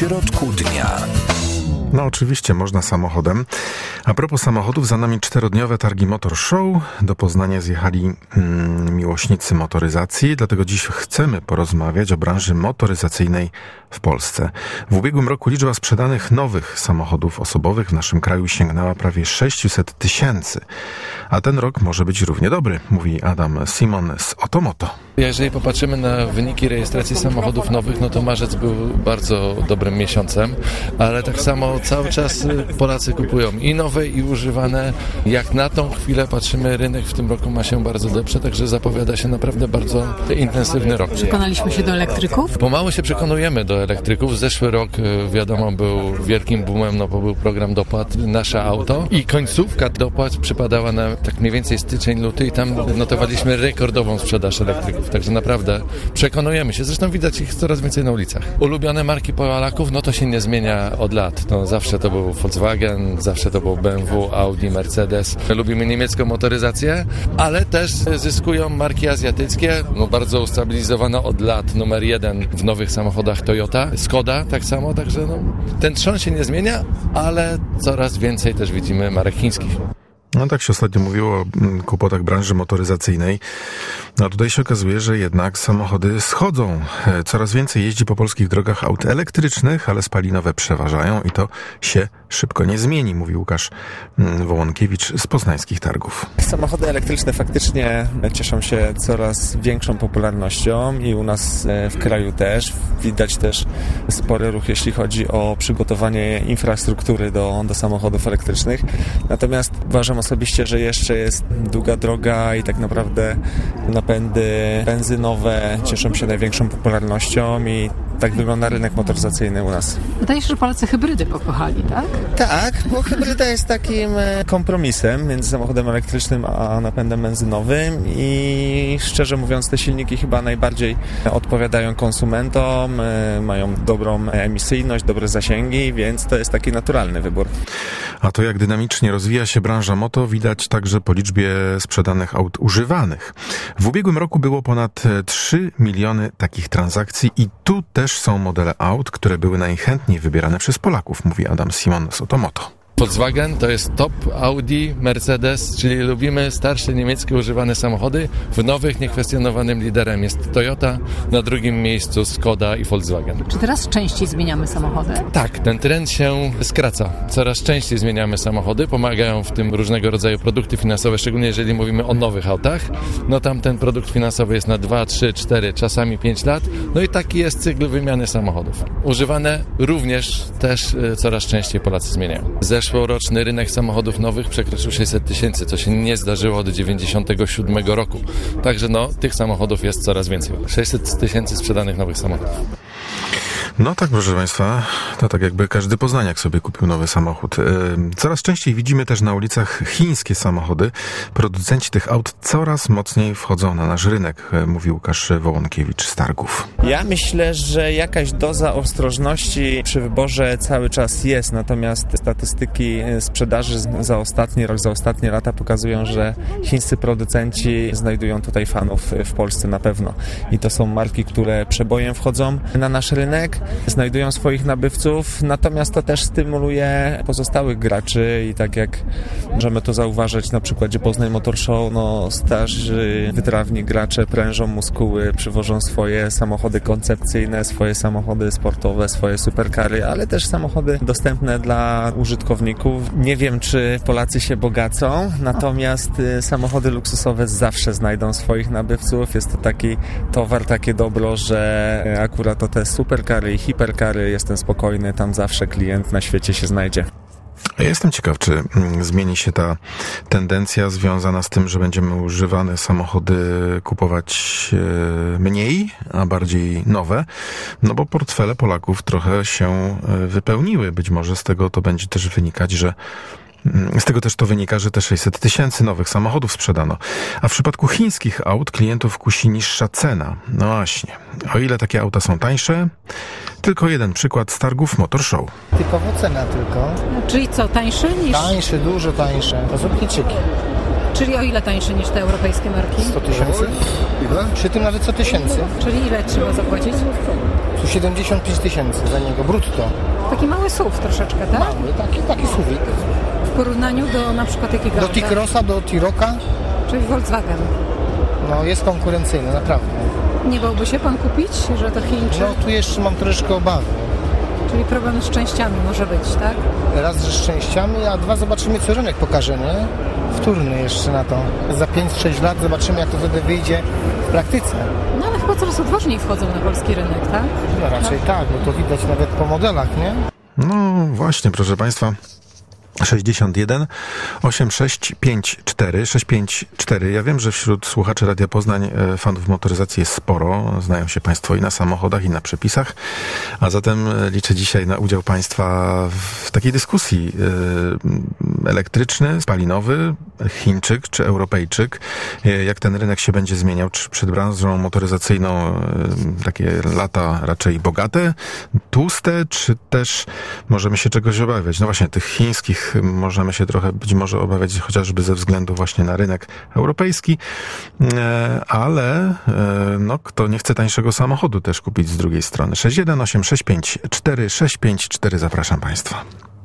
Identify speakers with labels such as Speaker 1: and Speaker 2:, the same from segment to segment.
Speaker 1: środku dnia.
Speaker 2: No oczywiście, można samochodem. A propos samochodów, za nami 4-dniowe targi Motor Show. Do Poznania zjechali miłośnicy motoryzacji, dlatego dziś chcemy porozmawiać o branży motoryzacyjnej w Polsce. W ubiegłym roku liczba sprzedanych nowych samochodów osobowych w naszym kraju sięgnęła prawie 600 tysięcy. A ten rok może być równie dobry, mówi Adam Simon z Otomoto.
Speaker 3: Jeżeli popatrzymy na wyniki rejestracji samochodów nowych, no to marzec był bardzo dobrym miesiącem, ale tak samo cały czas Polacy kupują i nowe, i używane. Jak na tą chwilę patrzymy, rynek w tym roku ma się bardzo dobrze, także zapowiada się naprawdę bardzo intensywny rok.
Speaker 4: Przekonaliśmy się do elektryków?
Speaker 3: Pomału się przekonujemy do elektryków. Zeszły rok, wiadomo, był wielkim boomem, no bo był program dopłat Nasze Auto i końcówka dopłat przypadała na tak mniej więcej styczeń, luty i tam notowaliśmy rekordową sprzedaż elektryków. Także naprawdę przekonujemy się. Zresztą widać ich coraz więcej na ulicach. Ulubione marki Polaków, no to się nie zmienia od lat. No, zawsze to był Volkswagen, zawsze to był BMW, Audi, Mercedes. Lubimy niemiecką motoryzację, ale też zyskują marki azjatyckie. No, bardzo ustabilizowana od lat numer 1 w nowych samochodach Toyota, Skoda tak samo. Także no, ten trzon się nie zmienia, ale coraz więcej też widzimy marek chińskich.
Speaker 2: No tak się ostatnio mówiło o kłopotach branży motoryzacyjnej. No tutaj się okazuje, że jednak samochody schodzą. Coraz więcej jeździ po polskich drogach aut elektrycznych, ale spalinowe przeważają i to się szybko nie zmieni, mówi Łukasz Wołonkiewicz z poznańskich targów.
Speaker 5: Samochody elektryczne faktycznie cieszą się coraz większą popularnością i u nas w kraju też. Widać też spory ruch, jeśli chodzi o przygotowanie infrastruktury do samochodów elektrycznych. Natomiast uważam osobiście, że jeszcze jest długa droga i tak naprawdę napędy benzynowe cieszą się największą popularnością i tak wygląda rynek motoryzacyjny u nas.
Speaker 4: Wydaje się, że Polacy hybrydy pokochali, tak?
Speaker 5: Tak, bo hybryda jest takim kompromisem między samochodem elektrycznym a napędem benzynowym i szczerze mówiąc te silniki chyba najbardziej odpowiadają konsumentom, mają dobrą emisyjność, dobre zasięgi, więc to jest taki naturalny wybór.
Speaker 2: A to jak dynamicznie rozwija się branża moto widać także po liczbie sprzedanych aut używanych. W ubiegłym roku było ponad 3 miliony takich transakcji i tu też są modele aut, które były najchętniej wybierane przez Polaków, mówi Adam Simon z Otomoto.
Speaker 3: Volkswagen to jest top, Audi, Mercedes, czyli lubimy starsze niemieckie używane samochody. W nowych niekwestionowanym liderem jest Toyota, na drugim miejscu Skoda i Volkswagen.
Speaker 4: Czy teraz częściej zmieniamy samochody?
Speaker 3: Tak, ten trend się skraca. Coraz częściej zmieniamy samochody, pomagają w tym różnego rodzaju produkty finansowe, szczególnie jeżeli mówimy o nowych autach. No tam ten produkt finansowy jest na 2, 3, 4, czasami 5 lat. No i taki jest cykl wymiany samochodów. Używane również też coraz częściej Polacy zmieniają. Zeszłoroczny rynek samochodów nowych przekroczył 600 tysięcy, co się nie zdarzyło od 1997 roku. Także no, tych samochodów jest coraz więcej. 600 tysięcy sprzedanych nowych samochodów.
Speaker 2: No tak, proszę Państwa, to tak jakby każdy poznaniak sobie kupił nowy samochód. Coraz częściej widzimy też na ulicach chińskie samochody. Producenci tych aut coraz mocniej wchodzą na nasz rynek, mówi Łukasz Wołonkiewicz z targów.
Speaker 5: Ja myślę, że jakaś doza ostrożności przy wyborze cały czas jest, natomiast statystyki sprzedaży za ostatni rok, za ostatnie lata pokazują, że chińscy producenci znajdują tutaj fanów w Polsce na pewno. I to są marki, które przebojem wchodzą na nasz rynek, znajdują swoich nabywców, natomiast to też stymuluje pozostałych graczy i tak jak możemy to zauważyć na przykładzie Poznań Motor Show, no starzy, wytrawni gracze prężą muskuły, przywożą swoje samochody koncepcyjne, swoje samochody sportowe, swoje superkary, ale też samochody dostępne dla użytkowników. Nie wiem, czy Polacy się bogacą, natomiast samochody luksusowe zawsze znajdą swoich nabywców. Jest to taki towar, takie dobro, że akurat to te superkary i hiperkary, jestem spokojny, tam zawsze klient na świecie się znajdzie.
Speaker 2: Ja jestem ciekaw, czy zmieni się ta tendencja związana z tym, że będziemy używane samochody kupować mniej, a bardziej nowe, no bo portfele Polaków trochę się wypełniły. Być może z tego to będzie też wynikać, że z tego też to wynika, że te 600 tysięcy nowych samochodów sprzedano. A w przypadku chińskich aut klientów kusi niższa cena. No właśnie. O ile takie auta są tańsze? Tylko jeden przykład z targów Motor Show.
Speaker 6: Typowo cena tylko.
Speaker 4: Czyli co, tańsze niż...
Speaker 6: Tańsze, dużo tańsze. To są Chińczyki.
Speaker 4: Czyli o ile tańsze niż te europejskie marki?
Speaker 1: 100 tysięcy. Przy tym nawet 100 tysięcy.
Speaker 4: Czyli ile trzeba zapłacić?
Speaker 1: Tu 75 tysięcy za niego, brutto.
Speaker 4: Taki mały SUV troszeczkę, tak?
Speaker 1: Mały, taki SUV.
Speaker 4: W porównaniu do na przykład jakiego?
Speaker 1: Do T-Crossa, do T-Rocka.
Speaker 4: Czyli Volkswagen.
Speaker 1: No jest konkurencyjny, naprawdę.
Speaker 4: Nie bałby się pan kupić, że to Chińczyk?
Speaker 1: No tu jeszcze mam troszeczkę obawy.
Speaker 4: Czyli problem z częściami może być, tak?
Speaker 1: Raz z częściami, a dwa zobaczymy, co rynek pokaże, nie? Wtórny jeszcze na to. Za 5-6 lat zobaczymy, jak to wtedy wyjdzie w praktyce.
Speaker 4: No ale chyba coraz odważniej wchodzą na polski rynek, tak?
Speaker 1: No raczej tak, bo to widać nawet po modelach, nie?
Speaker 2: No właśnie, proszę Państwa. 61 8654 654. Ja wiem, że wśród słuchaczy Radia Poznań fanów motoryzacji jest sporo. Znają się Państwo i na samochodach, i na przepisach. A zatem liczę dzisiaj na udział Państwa w takiej dyskusji. Elektryczny, spalinowy, Chińczyk czy Europejczyk. Jak ten rynek się będzie zmieniał? Czy przed branżą motoryzacyjną takie lata raczej bogate, tłuste, czy też możemy się czegoś obawiać? No właśnie, tych chińskich możemy się trochę być może obawiać chociażby ze względu właśnie na rynek europejski, ale no, kto nie chce tańszego samochodu też kupić z drugiej strony. 61865 654, zapraszam Państwa.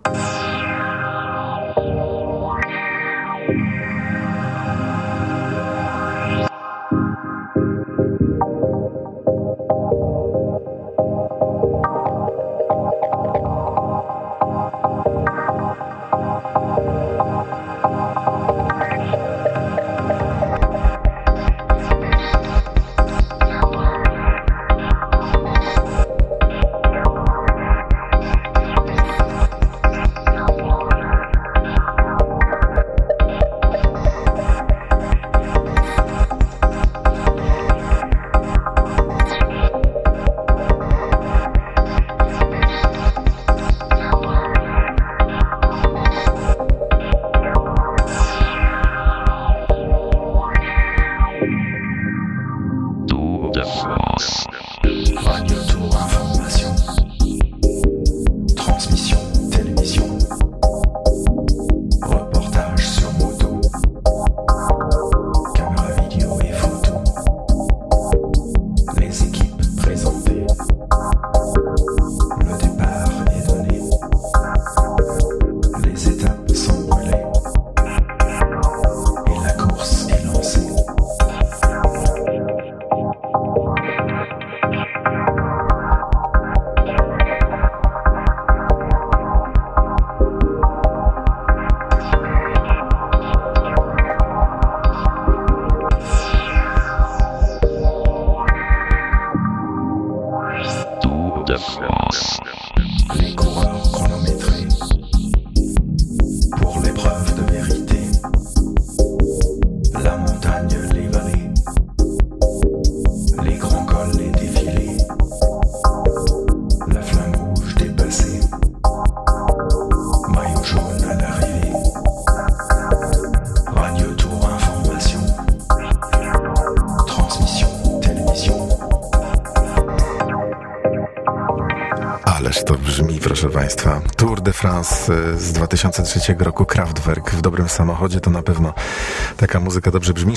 Speaker 2: Proszę Państwa, Tour de France z 2003 roku, Kraftwerk w dobrym samochodzie, to na pewno taka muzyka dobrze brzmi.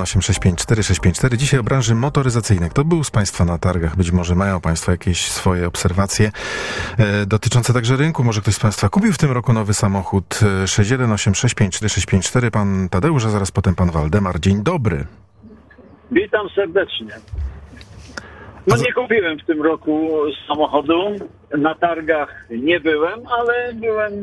Speaker 2: 61865 654. Dzisiaj o branży motoryzacyjnej. Kto był z Państwa na targach? Być może mają Państwo jakieś swoje obserwacje dotyczące także rynku. Może ktoś z Państwa kupił w tym roku nowy samochód. 61865 654. Pan Tadeusz, a zaraz potem pan Waldemar. Dzień dobry.
Speaker 6: Witam serdecznie. No nie kupiłem w tym roku samochodu, na targach nie byłem, ale byłem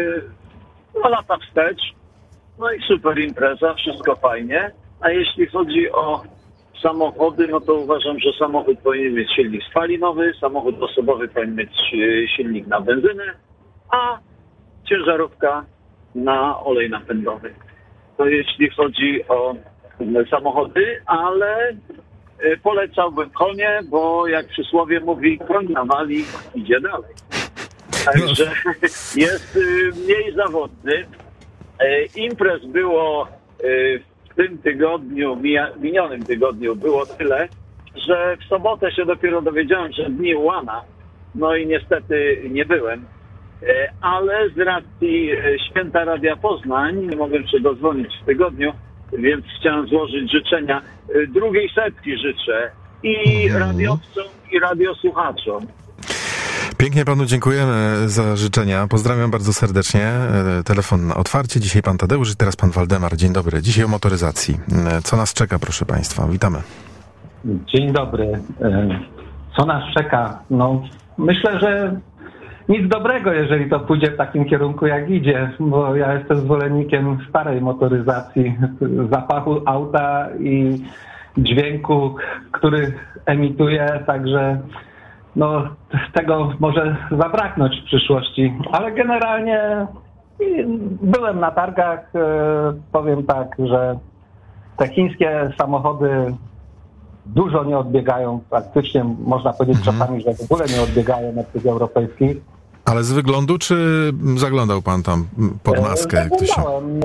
Speaker 6: 2 lata wstecz. No i super impreza, wszystko fajnie. A jeśli chodzi o samochody, no to uważam, że samochód powinien mieć silnik spalinowy, samochód osobowy powinien mieć silnik na benzynę, a ciężarówka na olej napędowy. To jeśli chodzi o samochody, ale polecałbym konie, bo jak przysłowie mówi, koń nawali, idzie dalej. Także jest mniej zawodny. Imprez było w tym tygodniu, minionym tygodniu było tyle, że w sobotę się dopiero dowiedziałem, że dni łana, no i niestety nie byłem. Ale z racji święta Radia Poznań, nie mogłem się dozwonić w tygodniu, więc chciałem złożyć życzenia. Drugiej setki życzę i radiowcom, i radiosłuchaczom.
Speaker 2: Pięknie panu dziękujemy za życzenia. Pozdrawiam bardzo serdecznie. Telefon na otwarcie. Dzisiaj pan Tadeusz i teraz pan Waldemar. Dzień dobry. Dzisiaj o motoryzacji. Co nas czeka, proszę państwa? Witamy.
Speaker 7: Dzień dobry. Co nas czeka? No, myślę, że nic dobrego, jeżeli to pójdzie w takim kierunku, jak idzie, bo ja jestem zwolennikiem starej motoryzacji, zapachu auta i dźwięku, który emituje, także no, tego może zabraknąć w przyszłości, ale generalnie byłem na targach, powiem tak, że te chińskie samochody dużo nie odbiegają, praktycznie można powiedzieć czasami, że w ogóle nie odbiegają od tych europejskich.
Speaker 2: Ale z wyglądu, czy zaglądał pan tam pod maskę? Jak to się...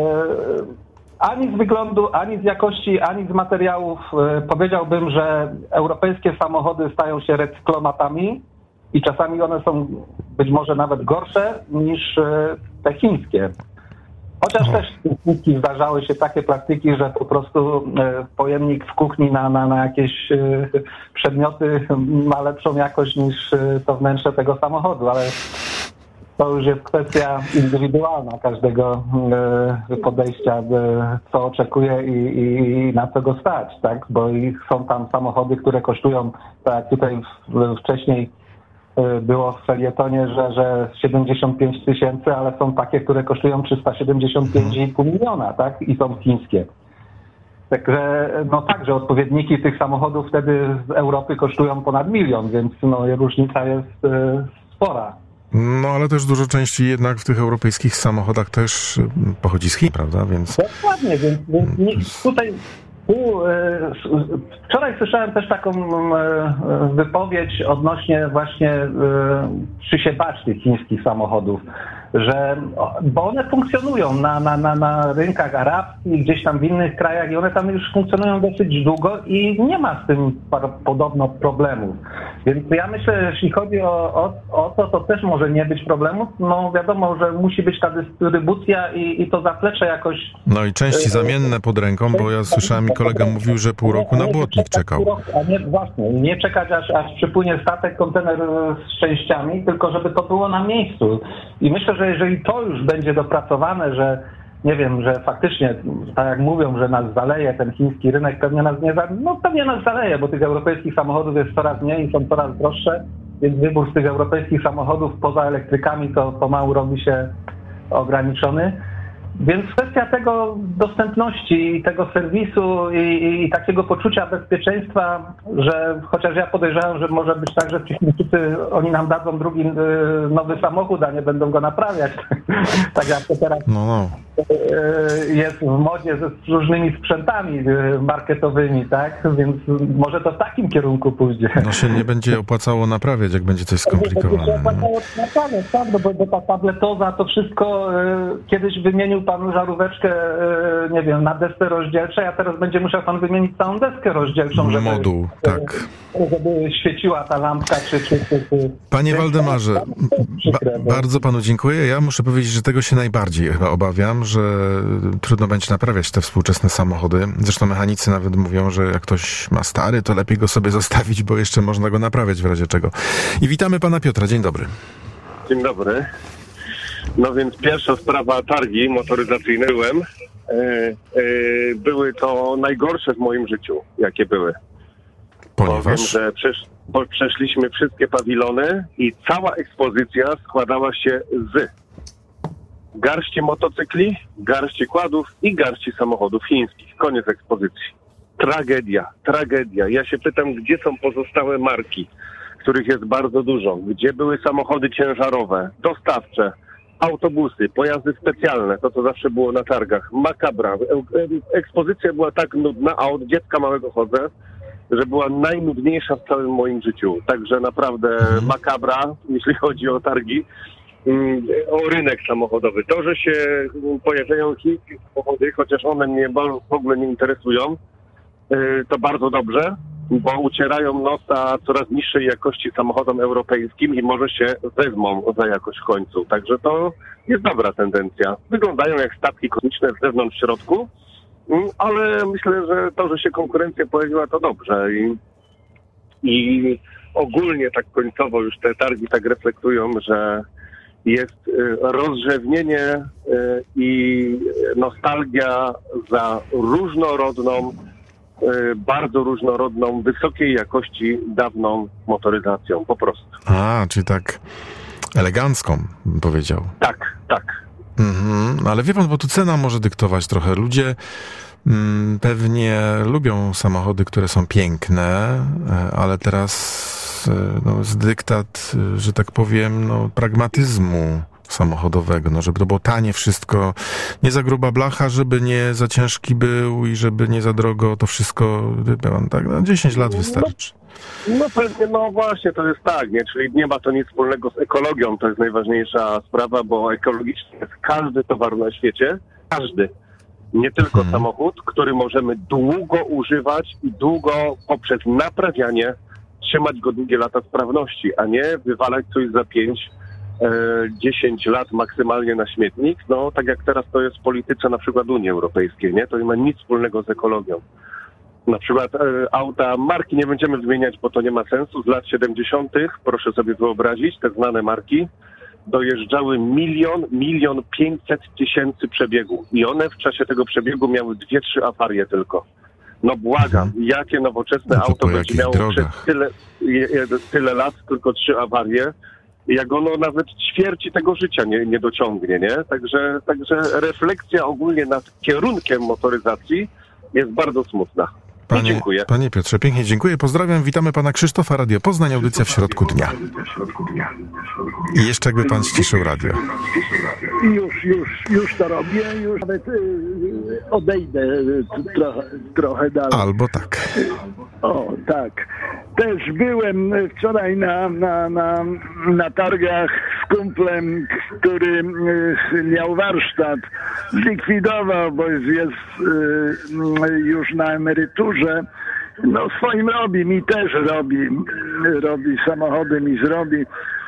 Speaker 7: Ani z wyglądu, ani z jakości, ani z materiałów. Powiedziałbym, że europejskie samochody stają się recyklomatami i czasami one są być może nawet gorsze niż te chińskie. Chociaż też w chińskich zdarzały się takie praktyki, że po prostu pojemnik w kuchni na jakieś przedmioty ma lepszą jakość niż to wnętrze tego samochodu, ale to już jest kwestia indywidualna każdego podejścia, co oczekuje i na co go stać, tak? Bo są tam samochody, które kosztują, tak jak tutaj wcześniej było w felietonie, że 75 000, ale są takie, które kosztują 375,5 miliona, tak? I są chińskie. Także, no tak, że odpowiedniki tych samochodów wtedy z Europy kosztują ponad 1 milion, więc no, różnica jest spora.
Speaker 2: No ale też dużo części jednak w tych europejskich samochodach też pochodzi z Chin, prawda? Więc...
Speaker 7: Dokładnie, więc tutaj... Wczoraj słyszałem też taką wypowiedź odnośnie właśnie czy się bać tych chińskich samochodów, bo one funkcjonują na rynkach arabskich, gdzieś tam w innych krajach i one tam już funkcjonują dosyć długo i nie ma z tym podobno problemów. Więc ja myślę, że jeśli chodzi o to też może nie być problemu. No wiadomo, że musi być ta dystrybucja i to zaplecze jakoś...
Speaker 2: No i części zamienne pod ręką, bo ja słyszałem, kolega mówił, że pół roku na błotnik czekał.
Speaker 7: Nie czekać aż przypłynie statek, kontener z częściami, tylko żeby to było na miejscu. I myślę, że jeżeli to już będzie dopracowane, że nie wiem, że faktycznie, tak jak mówią, że nas zaleje ten chiński rynek, pewnie nas zaleje, bo tych europejskich samochodów jest coraz mniej i są coraz droższe, więc wybór z tych europejskich samochodów poza elektrykami to pomału robi się ograniczony. Więc kwestia tego dostępności i tego serwisu i takiego poczucia bezpieczeństwa, że chociaż ja podejrzewam, że może być tak, że Chińczycy oni nam dadzą drugi nowy samochód, a nie będą go naprawiać. Tak jak to teraz jest w modzie z różnymi sprzętami marketowymi, tak? Więc może to w takim kierunku pójdzie.
Speaker 2: No się nie będzie opłacało naprawiać, jak będzie coś skomplikowane.
Speaker 7: Będzie się opłacało naprawiać, tak? Bo ta tabletoza, to wszystko kiedyś wymienił pan żaróweczkę, nie wiem, na desce rozdzielczej, a teraz będzie musiał pan wymienić całą deskę rozdzielczą, żeby...
Speaker 2: Moduł, tak.
Speaker 7: Żeby świeciła ta lampka, czy...
Speaker 2: Panie Waldemarze, bardzo panu dziękuję. Ja muszę powiedzieć, że tego się najbardziej chyba obawiam, że trudno będzie naprawiać te współczesne samochody. Zresztą mechanicy nawet mówią, że jak ktoś ma stary, to lepiej go sobie zostawić, bo jeszcze można go naprawiać w razie czego. I witamy pana Piotra. Dzień dobry.
Speaker 8: Dzień dobry. No więc pierwsza sprawa, targi motoryzacyjne byłem. Były to najgorsze w moim życiu, jakie były.
Speaker 2: Ponieważ?
Speaker 8: Powiem, że przeszliśmy wszystkie pawilony i cała ekspozycja składała się z garści motocykli, garści kładów i garści samochodów chińskich. Koniec ekspozycji. Tragedia. Ja się pytam, gdzie są pozostałe marki, których jest bardzo dużo. Gdzie były samochody ciężarowe, dostawcze, autobusy, pojazdy specjalne, to co zawsze było na targach. Makabra. Ekspozycja była tak nudna, a od dziecka małego chodzę, że była najnudniejsza w całym moim życiu. Także naprawdę makabra, jeśli chodzi o targi, o rynek samochodowy. To, że się pojawiają chińskie samochody, chociaż one mnie w ogóle nie interesują, to bardzo dobrze, bo ucierają nosa coraz niższej jakości samochodom europejskim i może się wezmą za jakość w końcu. Także to jest dobra tendencja. Wyglądają jak statki kosmiczne z zewnątrz w środku Ale myślę, że to, że się konkurencja pojawiła, to dobrze i ogólnie tak końcowo już te targi tak reflektują, że jest rozrzewnienie i nostalgia za różnorodną, bardzo różnorodną, wysokiej jakości dawną motoryzacją, po prostu.
Speaker 2: Czyli tak elegancką, bym powiedział.
Speaker 8: Tak.
Speaker 2: Ale wie pan, bo tu cena może dyktować trochę. Ludzie pewnie lubią samochody, które są piękne, ale teraz jest dyktat, że tak powiem, pragmatyzmu samochodowego, żeby to było tanie wszystko, nie za gruba blacha, żeby nie za ciężki był i żeby nie za drogo, to wszystko, tak, 10 lat wystarczy.
Speaker 8: Pewnie, właśnie, to jest tak, nie? Czyli nie ma to nic wspólnego z ekologią, to jest najważniejsza sprawa, bo ekologiczny jest każdy towar na świecie, każdy. Nie tylko samochód, który możemy długo używać i długo poprzez naprawianie trzymać go długie lata sprawności, a nie wywalać coś za 10 lat maksymalnie na śmietnik. Tak jak teraz to jest w polityce na przykład Unii Europejskiej, nie? To nie ma nic wspólnego z ekologią. Na przykład auta, marki nie będziemy wymieniać, bo to nie ma sensu. Z lat 70. proszę sobie wyobrazić, te znane marki dojeżdżały 1 500 000 przebiegów i one w czasie tego przebiegu miały 2-3 awarie tylko. Błagam, jakie nowoczesne auto będzie miało przez tyle lat tylko 3 awarie, jak ono nawet ćwierci tego życia nie dociągnie, nie? Także refleksja ogólnie nad kierunkiem motoryzacji jest bardzo smutna. Dziękuję.
Speaker 2: Panie Piotrze, pięknie dziękuję. Pozdrawiam, witamy pana Krzysztofa, Radio Poznań, audycja w środku dnia. I jeszcze jakby pan ściszył radio.
Speaker 9: Już to robię, już nawet odejdę trochę dalej.
Speaker 2: Albo tak.
Speaker 9: Tak. Też byłem wczoraj na targach z kumplem, który miał warsztat. Zlikwidował, bo jest już na emeryturze. Swoim robi, mi też robi samochody, mi zrobi.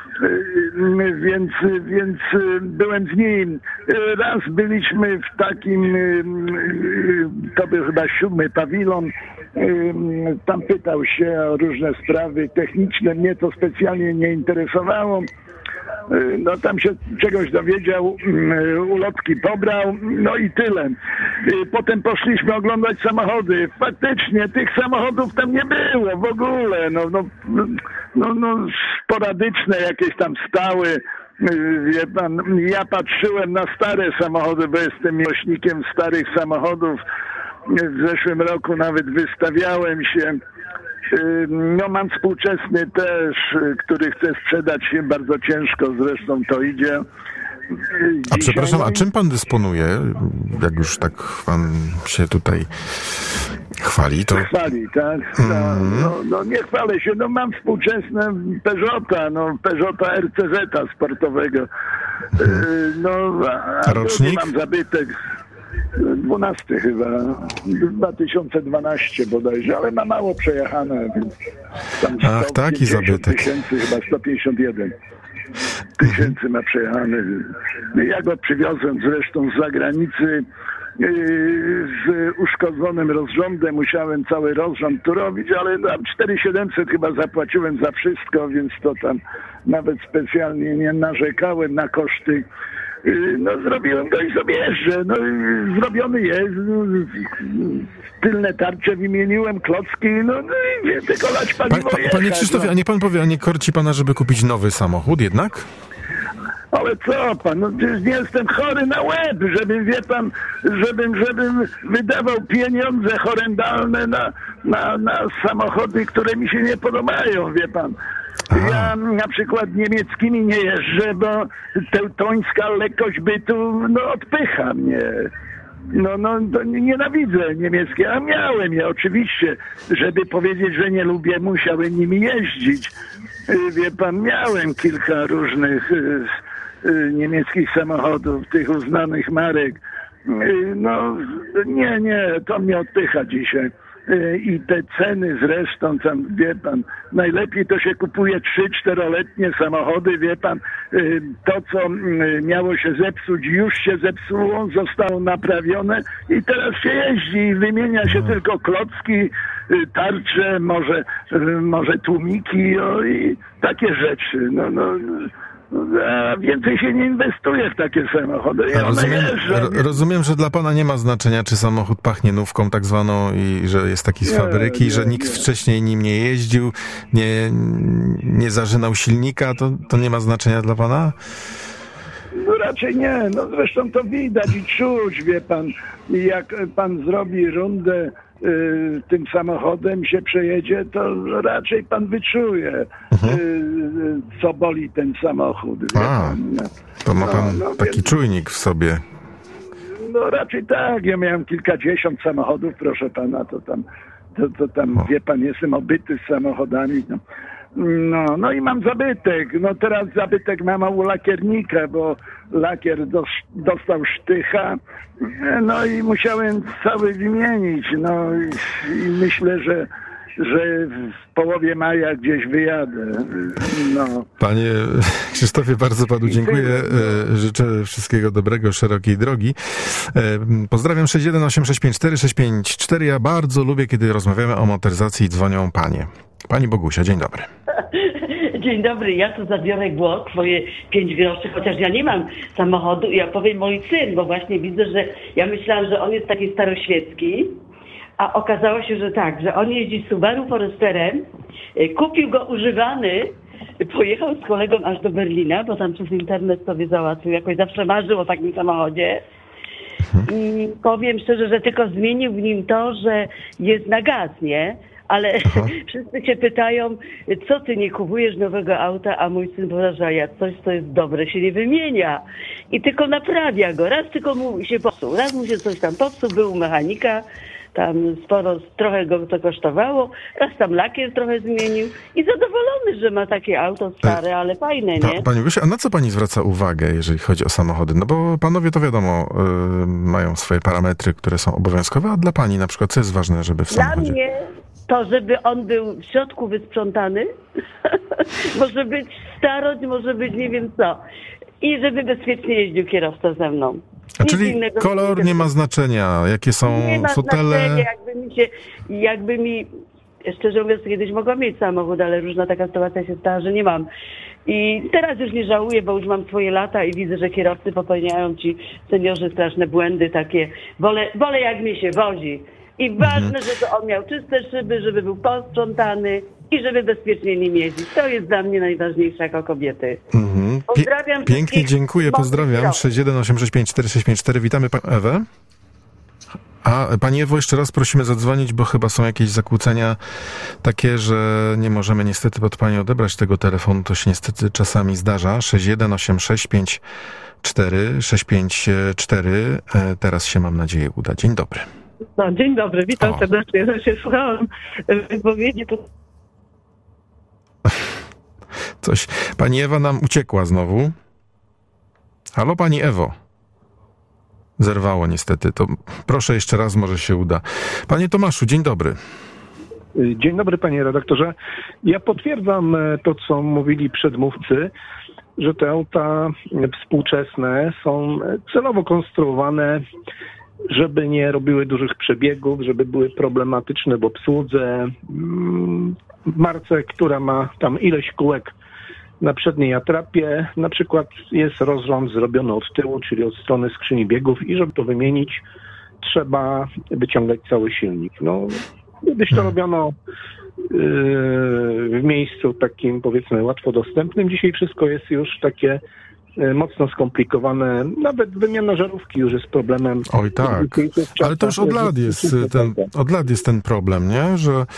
Speaker 9: Więc byłem z nim. Raz byliśmy w takim, to był chyba 7. pawilon, tam pytał się o różne sprawy techniczne, mnie to specjalnie nie interesowało. Tam się czegoś dowiedział, ulotki pobrał, i tyle. Potem poszliśmy oglądać samochody. Faktycznie tych samochodów tam nie było w ogóle. Sporadyczne jakieś tam stały. Wie pan, ja patrzyłem na stare samochody, bo jestem miłośnikiem starych samochodów. W zeszłym roku nawet wystawiałem się. Mam współczesny też, który chcę sprzedać się bardzo ciężko, zresztą to idzie.
Speaker 2: A przepraszam, a czym pan dysponuje? Jak już tak pan się tutaj chwali, to...
Speaker 9: Chwali, tak? Nie chwalę się, mam współczesne Peugeota RCZ sportowego.
Speaker 2: A rocznik?
Speaker 9: Mam zabytek. 12 chyba, 2012 bodajże, ale ma mało przejechane, więc tam
Speaker 2: taki zabytek.
Speaker 9: Chyba 151 tysięcy ma przejechane. Ja go przywiozłem zresztą z zagranicy z uszkodzonym rozrządem, musiałem cały rozrząd tu robić, ale 4700 chyba zapłaciłem za wszystko, więc to tam nawet specjalnie nie narzekałem na koszty. Zrobiłem go i sobie jeżdżę. Zrobiony jest. Tylne tarcze wymieniłem, klocki, i tylko lać paliwo jechać.
Speaker 2: Panie Krzysztofie, a nie pan powie, a nie korci pana, żeby kupić nowy samochód jednak?
Speaker 9: Ale co pan, nie jestem chory na łeb, żebym, wie pan, żebym wydawał pieniądze horrendalne na samochody, które mi się nie podobają, wie pan. Ja na przykład niemieckimi nie jeżdżę, bo teutońska lekkość bytu odpycha mnie. To nienawidzę niemieckie, a miałem je oczywiście. Żeby powiedzieć, że nie lubię, musiałem nimi jeździć. Wie pan, miałem kilka różnych niemieckich samochodów, tych uznanych marek. Nie, to mnie odpycha dzisiaj. i te ceny zresztą, tam, wie pan, najlepiej to się kupuje 3-4-letnie samochody, wie pan, to co miało się zepsuć już się zepsuło, zostało naprawione i teraz się jeździ i wymienia się tylko klocki, tarcze, może tłumiki i takie rzeczy. A więcej się nie inwestuje w takie samochody.
Speaker 2: Rozumiem, że dla pana nie ma znaczenia, czy samochód pachnie nówką tak zwaną i że jest taki z fabryki, że nikt wcześniej nim nie jeździł, nie zażynał silnika, to nie ma znaczenia dla pana?
Speaker 9: No raczej nie, zresztą to widać i czuć, wie pan, jak pan zrobi rundę tym samochodem, się przejedzie, to raczej pan wyczuje, co boli ten samochód.
Speaker 2: To ma pan taki czujnik w sobie.
Speaker 9: No raczej tak, ja miałem kilkadziesiąt samochodów, proszę pana, to tam wie pan, jestem obyty z samochodami, No i mam zabytek. Teraz zabytek mam u lakiernika, bo lakier dostał sztycha. I musiałem cały wymienić. I myślę, że w połowie maja gdzieś wyjadę.
Speaker 2: Panie Krzysztofie, bardzo panu dziękuję. Życzę wszystkiego dobrego, szerokiej drogi. Pozdrawiam 618654654. Ja bardzo lubię, kiedy rozmawiamy o motoryzacji i dzwonią panie. Pani Bogusia, dzień dobry.
Speaker 10: Dzień dobry, ja tu zabiorę głos, swoje 5 groszy, chociaż ja nie mam samochodu i ja powiem mój syn, bo właśnie widzę, że ja myślałam, że on jest taki staroświecki, a okazało się, że tak, że on jeździ Subaru Foresterem, kupił go używany, pojechał z kolegą aż do Berlina, bo tam przez internet sobie załatwił, jakoś zawsze marzył o takim samochodzie. I powiem szczerze, że tylko zmienił w nim to, że jest na gaz, nie? Ale wszyscy się pytają, co ty nie kupujesz nowego auta, a mój syn powiedział, że jak coś, co jest dobre, się nie wymienia. I tylko naprawia go. Raz tylko mu się popsuł, raz mu się coś tam popsuł, był u mechanika, tam trochę go to kosztowało, raz tam lakier trochę zmienił i zadowolony, że ma takie auto stare, ale fajne, nie?
Speaker 2: Pani Gosia, a na co pani zwraca uwagę, jeżeli chodzi o samochody? No bo panowie to wiadomo, mają swoje parametry, które są obowiązkowe, a dla pani na przykład co jest ważne, żeby w samochodzie...
Speaker 10: Dla mnie to, żeby on był w środku wysprzątany, może być starość, może być nie wiem co. I żeby bezpiecznie jeździł kierowca ze mną.
Speaker 2: Czyli kolor nie ma znaczenia, jakie są fotele?
Speaker 10: Nie ma znaczenia, jakby mi, szczerze mówiąc, kiedyś mogłam mieć samochód, ale różna taka sytuacja się stała, że nie mam. I teraz już nie żałuję, bo już mam swoje lata i widzę, że kierowcy popełniają ci seniorzy straszne błędy takie. Wolę jak mi się wozi. I ważne, żeby on miał czyste szyby, żeby był posprzątany i żeby bezpiecznie nim jeździć. To jest dla mnie najważniejsze jako kobiety. Pozdrawiam.
Speaker 2: Pięknie dziękuję, pozdrawiam. 618654654. Witamy Ewę. A pani Ewo, jeszcze raz prosimy zadzwonić, bo chyba są jakieś zakłócenia takie, że nie możemy niestety od pani odebrać tego telefonu. To się niestety czasami zdarza. 618654654. Teraz się, mam nadzieję, uda. Dzień dobry.
Speaker 11: Dzień dobry, witam serdecznie. Ja się słuchałam wypowiedzi.
Speaker 2: Coś. Pani Ewa nam uciekła znowu. Halo, pani Ewo. Zerwało niestety. To proszę jeszcze raz, może się uda. Panie Tomaszu, dzień dobry.
Speaker 12: Dzień dobry, panie redaktorze. Ja potwierdzam to, co mówili przedmówcy, że te auta współczesne są celowo konstruowane, żeby nie robiły dużych przebiegów, żeby były problematyczne w obsłudze. W marce, która ma tam ileś kółek na przedniej atrapie, na przykład jest rozrząd zrobiony od tyłu, czyli od strony skrzyni biegów i żeby to wymienić, trzeba wyciągać cały silnik. Kiedyś to robiono w miejscu takim, powiedzmy, łatwo dostępnym. Dzisiaj wszystko jest już takie mocno skomplikowane. Nawet wymiana żarówki już jest problemem.
Speaker 2: Oj tak, ale to już od lat jest ten problem, nie?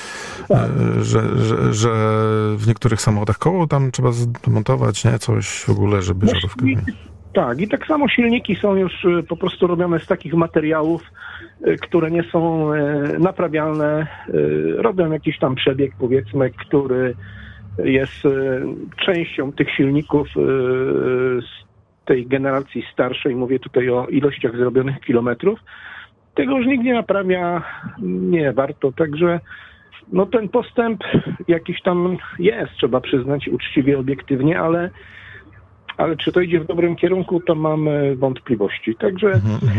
Speaker 2: Że w niektórych samochodach koło tam trzeba zmontować, nie? Coś w ogóle, żeby żarówkę...
Speaker 12: Tak, i tak samo silniki są już po prostu robione z takich materiałów, które nie są naprawialne. Robią jakiś tam przebieg, powiedzmy, który jest częścią tych silników z tej generacji starszej. Mówię tutaj o ilościach zrobionych kilometrów. tego już nikt nie naprawia, nie warto. Także no ten postęp jakiś tam jest, trzeba przyznać uczciwie, obiektywnie, ale czy to idzie w dobrym kierunku, to mam wątpliwości. Także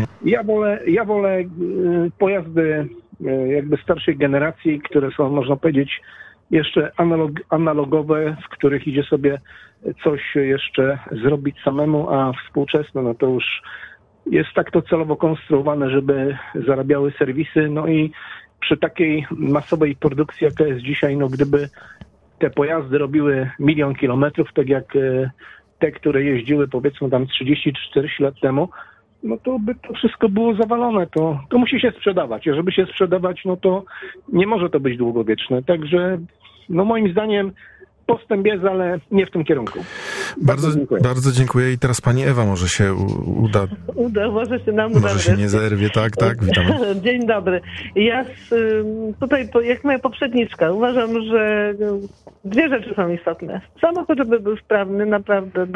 Speaker 12: ja wolę pojazdy jakby starszej generacji, które są, można powiedzieć, jeszcze analogowe, w których idzie sobie coś jeszcze zrobić samemu, a współczesne, no to już jest tak to celowo konstruowane, żeby zarabiały serwisy, no i przy takiej masowej produkcji, jaka jest dzisiaj, no gdyby te pojazdy robiły 1 000 000 kilometrów, tak jak te, które jeździły powiedzmy tam 30 czy 40 lat temu, no to by to wszystko było zawalone. To musi się sprzedawać. A żeby się sprzedawać, no to nie może to być długowieczne. Także no moim zdaniem postęp jest, ale nie w tym kierunku.
Speaker 2: Bardzo dziękuję. I teraz pani Ewa może się uda.
Speaker 11: Może się nam uda.
Speaker 2: Może się nie zerwie, tak, witamy.
Speaker 11: Dzień dobry. Ja tutaj, jak moja poprzedniczka, uważam, że 2 rzeczy są istotne. Samochód, żeby był sprawny, naprawdę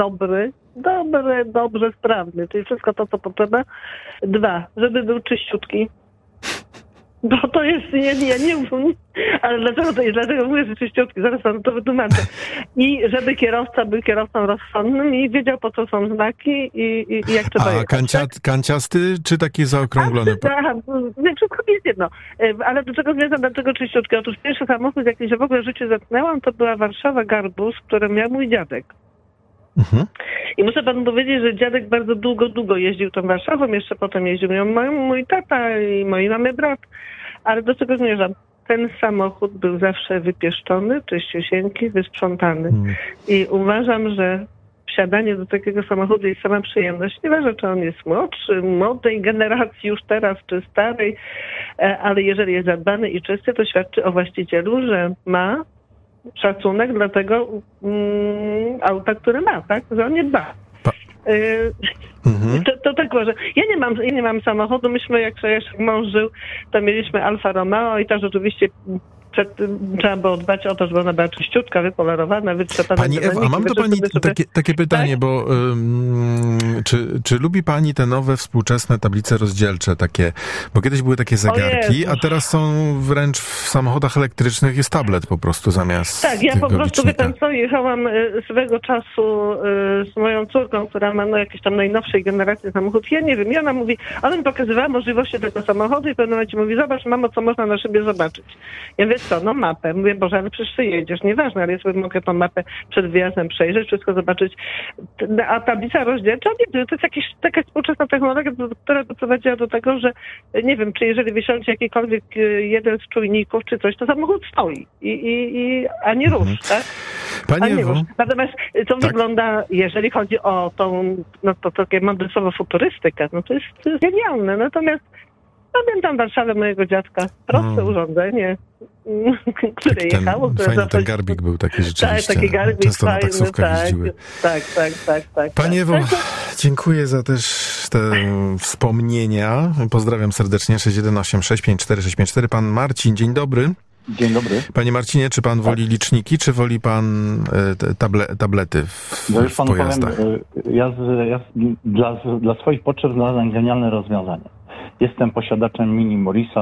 Speaker 11: dobrze sprawny, czyli wszystko to, co potrzeba. 2, żeby był czyściutki. Bo to jest, ja nie umiem, ale dlaczego mówię, że czyściutki? Zaraz wam to wytłumaczę. I żeby kierowca był kierowcą rozsądnym i wiedział, po co są znaki i jak trzeba jechać.
Speaker 2: A kanciasty, czy taki zaokrąglony?
Speaker 11: Wszystko jest jedno. Ale do czego zmierzam, dlaczego czyściutki? Otóż pierwszy samochód, jaki się w ogóle w życiu zetknęłam, to była Warszawa Garbus, który miał mój dziadek. I muszę panu powiedzieć, że dziadek bardzo długo jeździł tą Warszawą, jeszcze potem jeździł mój tata i mojej mamy brat. Ale do czego zmierzam? Ten samochód był zawsze wypieszczony, czyściusieńki, wysprzątany. I uważam, że wsiadanie do takiego samochodu jest sama przyjemność. Nieważne, czy on jest młodszy, młodej generacji już teraz, czy starej, ale jeżeli jest zadbany i czysty, to świadczy o właścicielu, że ma szacunek dla tego auta, które ma, tak? Że on nie dba. To tak może. Ja nie mam samochodu. Myśmy, jak mąż żył, to mieliśmy Alfa Romeo i to rzeczywiście trzeba było dbać o to, żeby ona była czyściutka, wypolerowana, wytrzepana.
Speaker 2: Pani Ewa, a mam do pani takie pytanie, tak? Bo czy lubi pani te nowe, współczesne tablice rozdzielcze takie? Bo kiedyś były takie zegarki, a teraz są wręcz w samochodach elektrycznych jest tablet po prostu zamiast
Speaker 11: tak, ja po prostu, wie pan co, jechałam swego czasu z moją córką, która ma jakiejś tam najnowszej generacji samochód. Ja nie wiem, i ona mówi, ona mi pokazywała możliwości tego samochodu i w pewnym momencie mówi, zobacz mamo, co można na szybie zobaczyć. Ja mówię, co, no mapę. Mówię, Boże, ale przecież ty jedziesz, nieważne, ale ja sobie mogę tą mapę przed wyjazdem przejrzeć, wszystko zobaczyć. A tablica rozdzielcza, nie, to jest taka współczesna technologia, która doprowadziła do tego, że nie wiem, czy jeżeli wysiądzie jakikolwiek jeden z czujników, czy coś, to samochód stoi. A nie rusz, tak?
Speaker 2: Pani Ewo.
Speaker 11: Natomiast to wygląda, jeżeli chodzi o tą, no to takie mądre słowo futurystykę, no to jest genialne. Natomiast pamiętam Warszawę mojego dziadka. Proste urządzenie, które jechało.
Speaker 2: Fajny ten garbik był taki rzeczywiście.
Speaker 11: Tak, taki garbik
Speaker 2: często
Speaker 11: fajny,
Speaker 2: na taksówkach jeździły.
Speaker 11: Tak.
Speaker 2: Pani Ewo, dziękuję za też te wspomnienia. Pozdrawiam serdecznie. 618654654. Pan Marcin, dzień dobry.
Speaker 13: Dzień dobry.
Speaker 2: Panie Marcinie, czy pan woli liczniki, czy woli pan tablety w pojazdach?
Speaker 13: Ja dla swoich potrzeb znalazłem genialne rozwiązanie. Jestem posiadaczem Mini Morrisa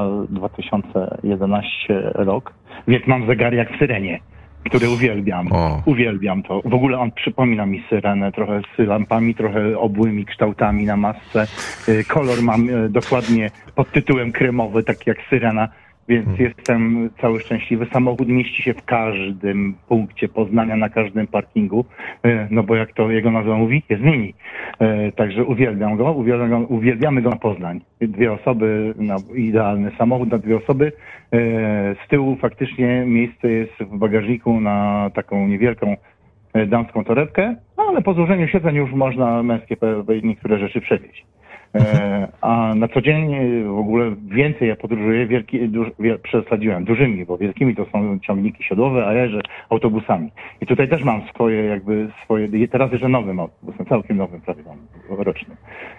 Speaker 13: 2011 rok, więc mam zegar jak w Syrenie, który uwielbiam. Uwielbiam to. W ogóle on przypomina mi Syrenę, trochę z lampami, trochę obłymi kształtami na masce. Kolor mam dokładnie pod tytułem kremowy, tak jak Syrena. Więc jestem cały szczęśliwy. Samochód mieści się w każdym punkcie Poznania, na każdym parkingu, no bo jak to jego nazwa mówi, jest mini. Także uwielbiamy go na Poznań. 2 osoby, idealny samochód na 2 osoby. Z tyłu faktycznie miejsce jest w bagażniku na taką niewielką damską torebkę, ale po złożeniu siedzeń już można męskie niektóre rzeczy przewieźć. A na co dzień w ogóle więcej ja podróżuję, przesadziłem, dużymi, bo wielkimi to są ciągniki siodłowe, a ja jeżdżę autobusami. I tutaj też mam swoje, teraz jeżdżę nowym autobusem, całkiem nowym, prawie rocznym.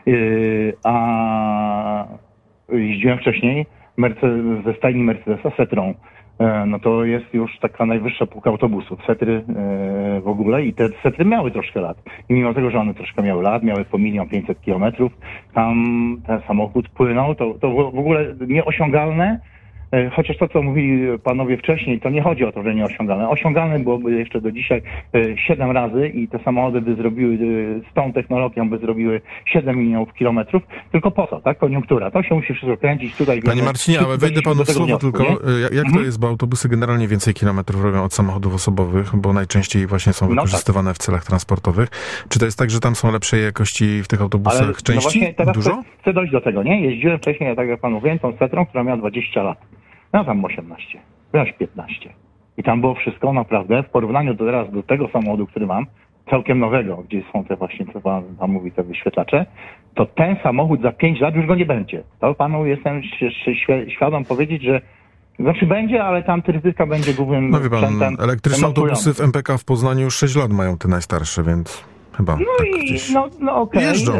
Speaker 13: A jeździłem wcześniej ze stajni Mercedesa Setrą. No to jest już taka najwyższa półka autobusów. Setry w ogóle i te setry miały troszkę lat. I mimo tego, że one troszkę miały lat, miały po 1 500 000 kilometrów, tam ten samochód płynął, to w ogóle nieosiągalne. Chociaż to, co mówili panowie wcześniej, to nie chodzi o to, że nieosiągalne. Osiągalne byłoby jeszcze do dzisiaj 7 razy i te samochody by zrobiły, z tą technologią by zrobiły 7 milionów kilometrów. Tylko po co, tak? Koniunktura. To się musi wszystko kręcić tutaj.
Speaker 2: Panie Marcinie, ale wejdę panu w słowo tylko. Jak to jest, bo autobusy generalnie więcej kilometrów robią od samochodów osobowych, bo najczęściej właśnie są wykorzystywane w celach transportowych. Czy to jest tak, że tam są lepszej jakości w tych autobusach
Speaker 13: ale,
Speaker 2: części?
Speaker 13: No właśnie teraz
Speaker 2: dużo?
Speaker 13: Chcę dojść do tego, nie? Jeździłem wcześniej, tak jak panu mówiłem, tą setrą, która miała 20 lat. Ja tam 18, miałeś 15. I tam było wszystko naprawdę, w porównaniu teraz do tego samochodu, który mam, całkiem nowego, gdzie są te właśnie, co pan mówi, te wyświetlacze, to ten samochód za 5 lat już go nie będzie. To panu jestem świadom powiedzieć, że znaczy będzie, ale tam ryzyka będzie głównym
Speaker 2: no wie pan, elektryczne autobusy w MPK w Poznaniu już 6 lat mają te najstarsze, więc chyba
Speaker 13: no
Speaker 2: tak
Speaker 13: i
Speaker 2: gdzieś
Speaker 13: okej.
Speaker 2: jeżdżą.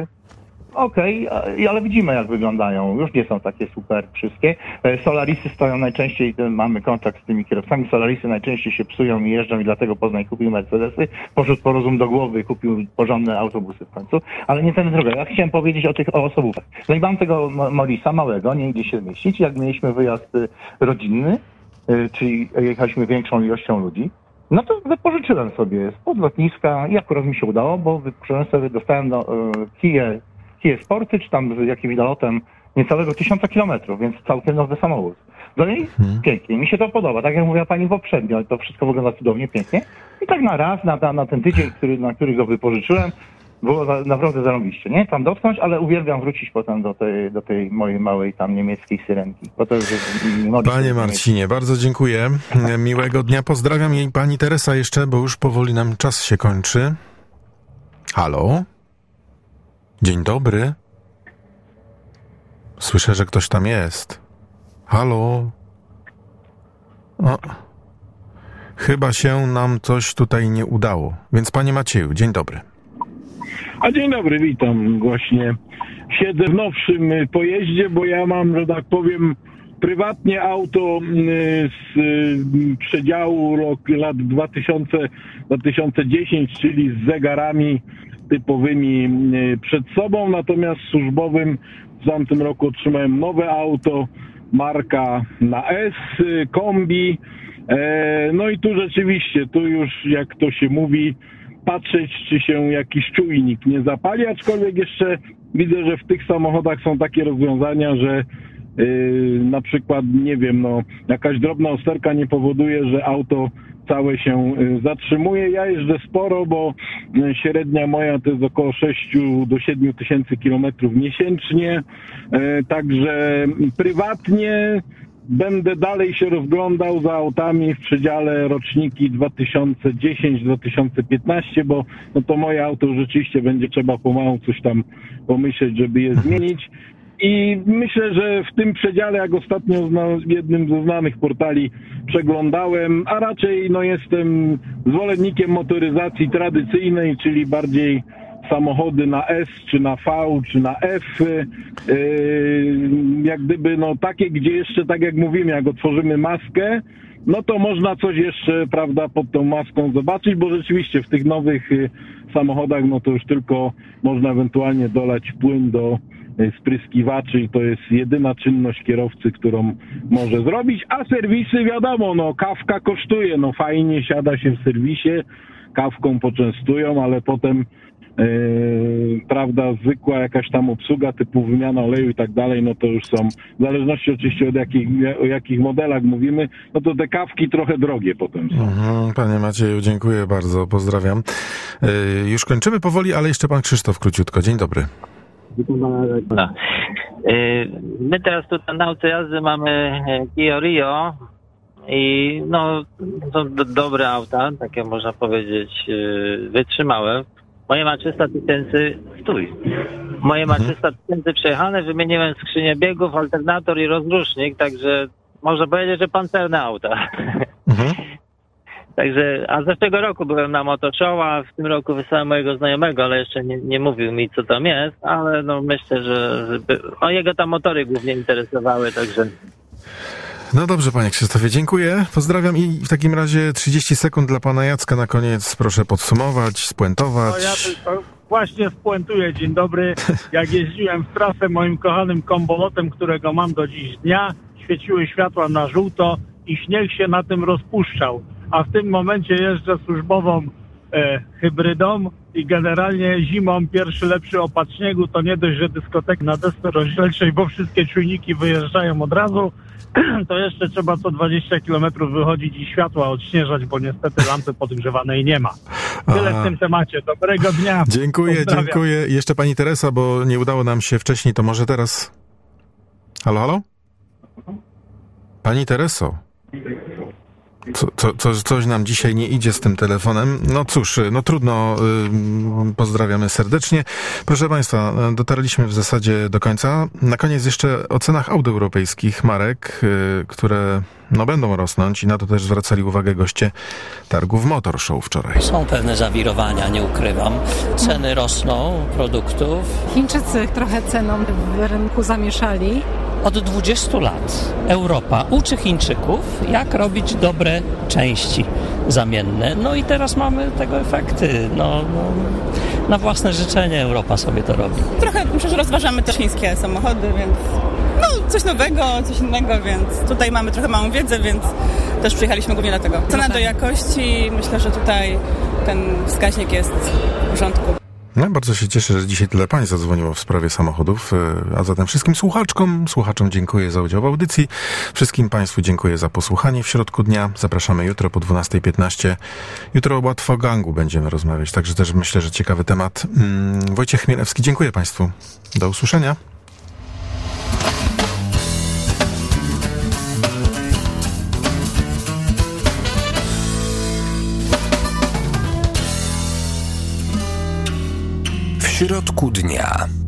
Speaker 13: Okej, ale widzimy jak wyglądają. Już nie są takie super wszystkie. Solarisy stoją najczęściej, mamy kontakt z tymi kierowcami, Solarisy najczęściej się psują i jeżdżą i dlatego Poznań kupił Mercedesy, poszedł po rozum do głowy i kupił porządne autobusy w końcu. Ale nie tędy droga. Ja chciałem powiedzieć o osobówkach. No i mam tego Morisa małego, nie gdzie się zmieścić. Jak mieliśmy wyjazd rodzinny, czyli jechaliśmy większą ilością ludzi, no to wypożyczyłem sobie spod lotniska i akurat mi się udało, bo wypożyczyłem sobie, dostałem Kia Sporty, czy tam z jakimś nalotem niecałego 1000 kilometrów, więc całkiem nowy samochód. No i pięknie, mi się to podoba, tak jak mówiła pani poprzednio, to wszystko wygląda cudownie, pięknie. I tak na raz, na ten tydzień, na który go wypożyczyłem, było naprawdę zarąbiście, nie? Tam dotknąć, ale uwielbiam wrócić potem do tej mojej małej tam niemieckiej syrenki. Bo to jest,
Speaker 2: Panie Marcinie, bardzo dziękuję. Miłego dnia, pozdrawiam jej pani Teresa jeszcze, bo już powoli nam czas się kończy. Halo? Dzień dobry. Słyszę, że ktoś tam jest. Halo? O, chyba się nam coś tutaj nie udało. Więc panie Macieju, dzień dobry.
Speaker 14: A dzień dobry, witam. Właśnie siedzę w nowszym pojeździe, bo ja mam, że tak powiem, prywatnie auto z przedziału lat 2000-2010, czyli z zegarami typowymi przed sobą, natomiast służbowym w tamtym roku otrzymałem nowe auto, marka na S, kombi. No i tu rzeczywiście, tu już jak to się mówi, patrzeć, czy się jakiś czujnik nie zapali, aczkolwiek jeszcze widzę, że w tych samochodach są takie rozwiązania, że na przykład, nie wiem, no jakaś drobna usterka nie powoduje, że auto całe się zatrzymuje. Ja jeżdżę sporo, bo średnia moja to jest około 6 do 7 tysięcy kilometrów miesięcznie, także prywatnie będę dalej się rozglądał za autami w przedziale roczniki 2010-2015, bo no to moje auto rzeczywiście będzie trzeba pomału coś tam pomyśleć, żeby je zmienić. I myślę, że w tym przedziale, jak ostatnio jednym ze znanych portali przeglądałem, a raczej no jestem zwolennikiem motoryzacji tradycyjnej, czyli bardziej samochody na S, czy na V, czy na F, jak gdyby no takie, gdzie jeszcze, tak jak mówimy, jak otworzymy maskę, no to można coś jeszcze, prawda, pod tą maską zobaczyć, bo rzeczywiście w tych nowych samochodach, no to już tylko można ewentualnie dolać płyn do spryskiwaczy i to jest jedyna czynność kierowcy, którą może zrobić, a serwisy wiadomo, no kawka kosztuje, no fajnie siada się w serwisie, kawką poczęstują, ale potem prawda, zwykła jakaś tam obsługa typu wymiana oleju i tak dalej, no to już są, w zależności oczywiście o jakich modelach mówimy, no to te kawki trochę drogie potem są.
Speaker 2: Panie Macieju, dziękuję bardzo, pozdrawiam. Już kończymy powoli, ale jeszcze pan Krzysztof króciutko. Dzień dobry.
Speaker 15: No. My teraz tutaj na nauce jazdy mamy Kia Rio i no są dobre auta, takie można powiedzieć wytrzymałe. Moje ma 300 000, moje ma 300 000 przejechane, wymieniłem skrzynię biegów, alternator i rozrusznik, także można powiedzieć, że pancerne auta. Także, a zeszłego roku byłem na Motoshow, a w tym roku wysłałem mojego znajomego, ale jeszcze nie mówił mi, co tam jest, ale no myślę, że jego tam motory głównie interesowały, także...
Speaker 2: No dobrze, panie Krzysztofie, dziękuję, pozdrawiam i w takim razie 30 sekund dla pana Jacka na koniec, proszę podsumować, spuentować.
Speaker 16: No ja tylko właśnie spuentuję, dzień dobry. Jak jeździłem w trasę moim kochanym kombolotem, którego mam do dziś dnia, świeciły światła na żółto i śnieg się na tym rozpuszczał. A w tym momencie jeżdżę służbową hybrydą i generalnie zimą pierwszy lepszy opad śniegu to nie dość, że dyskotek na desce rozdzielczej, bo wszystkie czujniki wyjeżdżają od razu, to jeszcze trzeba co 20 km wychodzić i światła odśnieżać, bo niestety lampy podgrzewanej nie ma. Tyle w tym temacie. Dobrego dnia.
Speaker 2: Dziękuję. Jeszcze pani Teresa, bo nie udało nam się wcześniej, to może teraz... Halo? Pani Tereso? Coś nam dzisiaj nie idzie z tym telefonem. No cóż, no trudno, pozdrawiamy serdecznie. Proszę państwa, dotarliśmy w zasadzie do końca. Na koniec jeszcze o cenach aut europejskich marek, które będą rosnąć i na to też zwracali uwagę goście targów Motor Show wczoraj.
Speaker 17: Są pewne zawirowania, nie ukrywam. Ceny rosną produktów.
Speaker 4: Chińczycy trochę ceną w rynku zamieszali.
Speaker 17: Od 20 lat Europa uczy Chińczyków, jak robić dobre części zamienne. No i teraz mamy tego efekty. Na własne życzenie Europa sobie to robi.
Speaker 18: Trochę przecież rozważamy też chińskie samochody, więc coś nowego, coś innego, więc tutaj mamy trochę małą wiedzę, więc też przyjechaliśmy głównie dlatego. Cena do jakości, myślę, że tutaj ten wskaźnik jest w porządku.
Speaker 2: No, bardzo się cieszę, że dzisiaj tyle pań zadzwoniło w sprawie samochodów, a zatem wszystkim słuchaczom dziękuję za udział w audycji. Wszystkim państwu dziękuję za posłuchanie w środku dnia. Zapraszamy jutro po 12:15. Jutro o łatwogangu będziemy rozmawiać, także też myślę, że ciekawy temat. Wojciech Chmielewski, dziękuję państwu. Do usłyszenia.
Speaker 19: W środku dnia.